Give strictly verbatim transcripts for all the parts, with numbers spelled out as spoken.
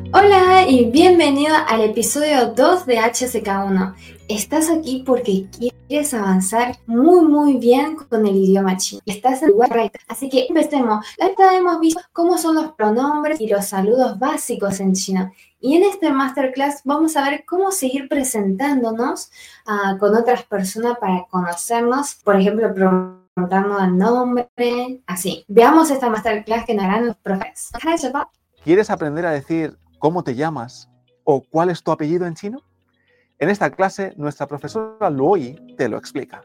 Hola y bienvenido al episodio dos de H S K uno. Estás aquí porque quieres avanzar muy muy bien con el idioma chino. Estás en el lugar correcto. Así que empecemos. Ahorita hemos visto cómo son los pronombres y los saludos básicos en chino. Y en este masterclass vamos a ver cómo seguir presentándonos uh, con otras personas para conocernos. Por ejemplo, preguntando el nombre, así. Veamos esta masterclass que nos harán los profes. ¿Quieres aprender a decir cómo te llamas o cuál es tu apellido en chino? En esta clase, nuestra profesora Luoyi te lo explica.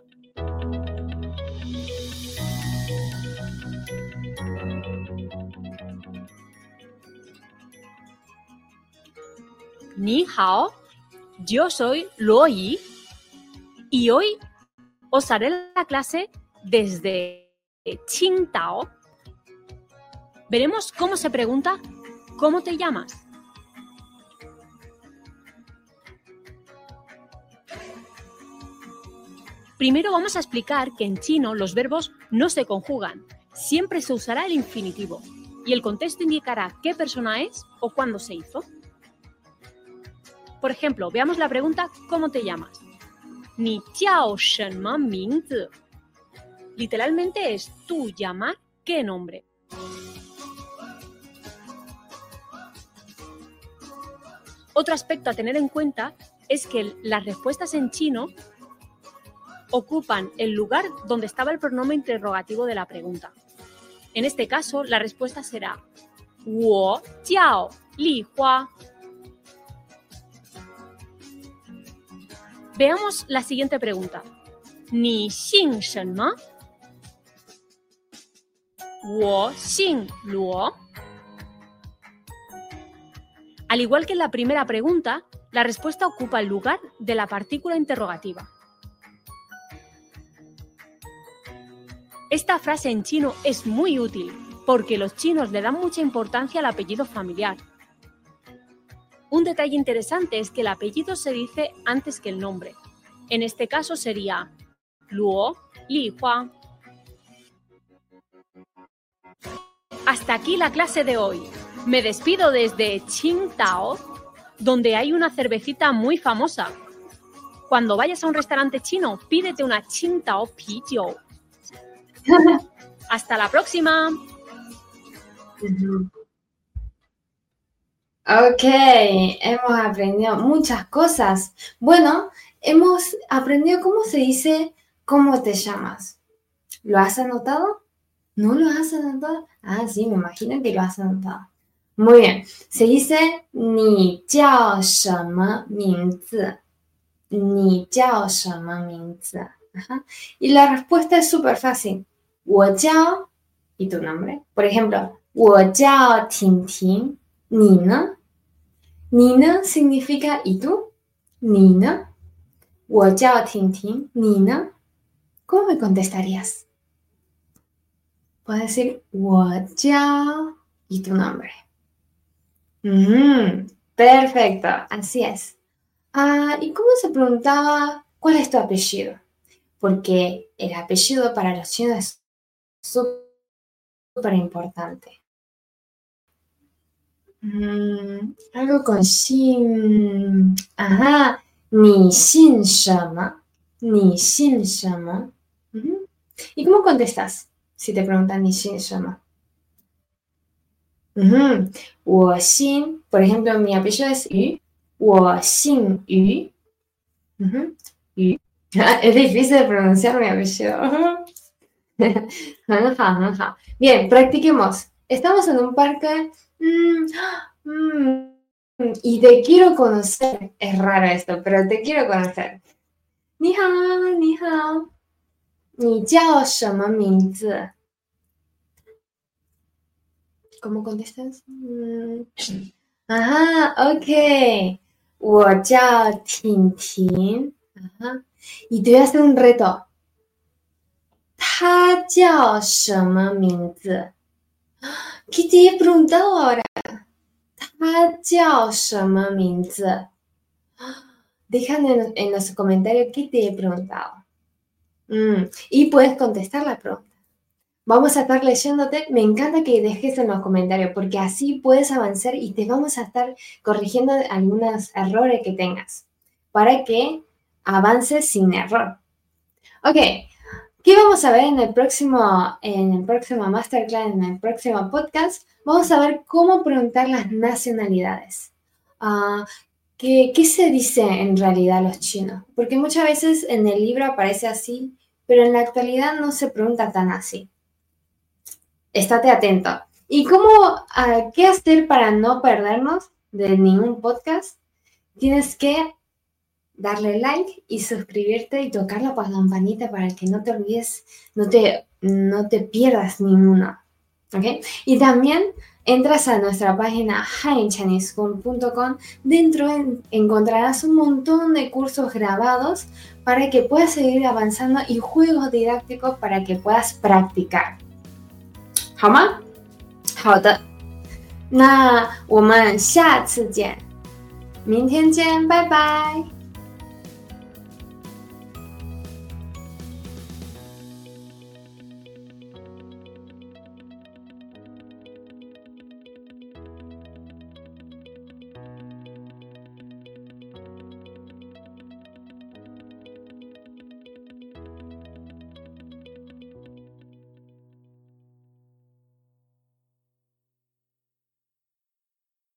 Ni hao, yo soy Luoyi y hoy os haré la clase desde Qingdao. Veremos cómo se pregunta ¿cómo te llamas? Primero vamos a explicar que en chino los verbos no se conjugan. Siempre se usará el infinitivo y el contexto indicará qué persona es o cuándo se hizo. Por ejemplo, veamos la pregunta ¿cómo te llamas? Ni jiao shenme mingzi. Literalmente es tú llamar qué nombre. Otro aspecto a tener en cuenta es que las respuestas en chino ocupan el lugar donde estaba el pronombre interrogativo de la pregunta. En este caso, la respuesta será wo jiao li hua. Veamos la siguiente pregunta. Ni xing shenme? Wo xing luo. Al igual que en la primera pregunta, la respuesta ocupa el lugar de la partícula interrogativa. Esta frase en chino es muy útil porque los chinos le dan mucha importancia al apellido familiar. Un detalle interesante es que el apellido se dice antes que el nombre. En este caso sería Luo Li Hua. Hasta aquí la clase de hoy. Me despido desde Qingdao, donde hay una cervecita muy famosa. Cuando vayas a un restaurante chino, pídete una Qingdao Pijiu. Hasta la próxima. Ok, hemos aprendido muchas cosas. Bueno, hemos aprendido cómo se dice ¿cómo te llamas? ¿Lo has anotado? ¿No lo has anotado? Ah, sí, me imagino que lo has anotado. Muy bien, se dice ni jiao shenme mingzi. Ni jiao shenme mingzi. Ajá. Y la respuesta es súper fácil. Wo jiao y tu nombre. Por ejemplo, wo jiao Ting Ting. ¿Ni ne? ¿Ni ne significa ¿y tú? ¿Ni ne? Wo jiao Ting Ting. ¿Ni ne? ¿Cómo me contestarías? Puedes decir wo jiao y tu nombre. Mm, perfecto, así es. Ah, ¿y cómo se preguntaba cuál es tu apellido? Porque el apellido para los chinos es súper importante. Mm, algo con xin. Ajá, ni xin sheme. Ni xin sheme. Uh-huh. ¿Y cómo contestas si te preguntan ni xin sheme? Uh-huh. Wo xin, por ejemplo, mi apellido es Yu. Wo xin Yu. Uh-huh. Yu. Es difícil de pronunciar mi apellido. Bien, practiquemos. Estamos en un parque mm, mm, y te quiero conocer. Es raro esto, pero te quiero conocer. Ni hao, ni hao. Ni jiao shenme mingzi. ¿Cómo contestas? Mm. Ajá, ok. Wo jiao Ting Ting. Ajá. Y te voy a hacer un reto. Ta jiao shenme mingzi. ¿Qué te he preguntado ahora? Ta jiao shenme mingzi. Dejan en, en los comentarios qué te he preguntado. Mm. Y puedes contestar la pregunta. vamos a estar leyéndote. Me encanta que dejes en los comentarios porque así puedes avanzar y te vamos a estar corrigiendo algunos errores que tengas para que avances sin error. Ok, ¿qué vamos a ver en el próximo, en el próximo masterclass, en el próximo podcast? Vamos a ver cómo preguntar las nacionalidades. Uh, ¿qué, ¿Qué se dice en realidad a los chinos? Porque muchas veces en el libro aparece así, pero en la actualidad no se pregunta tan así. Estate atento. ¿Y cómo, uh, qué hacer para no perdernos de ningún podcast? Tienes que darle like y suscribirte y tocar la campanita para que no te olvides, no te, no te pierdas ninguno. ¿Okay? Y también entras a nuestra página han chinese school punto com. Dentro en, encontrarás un montón de cursos grabados para que puedas seguir avanzando y juegos didácticos para que puedas practicar. 好吗？好的，那我们下次见，明天见，拜拜。